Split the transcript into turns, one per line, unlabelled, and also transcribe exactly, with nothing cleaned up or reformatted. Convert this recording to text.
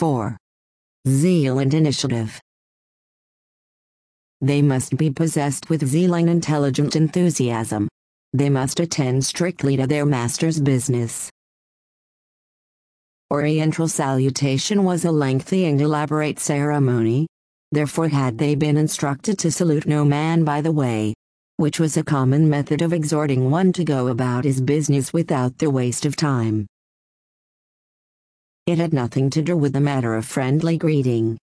four. Zeal and initiative. They must be possessed with zeal and intelligent enthusiasm. They must attend strictly to their master's business. Oriental salutation was a lengthy and elaborate ceremony. Therefore had they been instructed to salute no man by the way, which was a common method of exhorting one to go about his business without the waste of time. It had nothing to do with the matter of friendly greeting.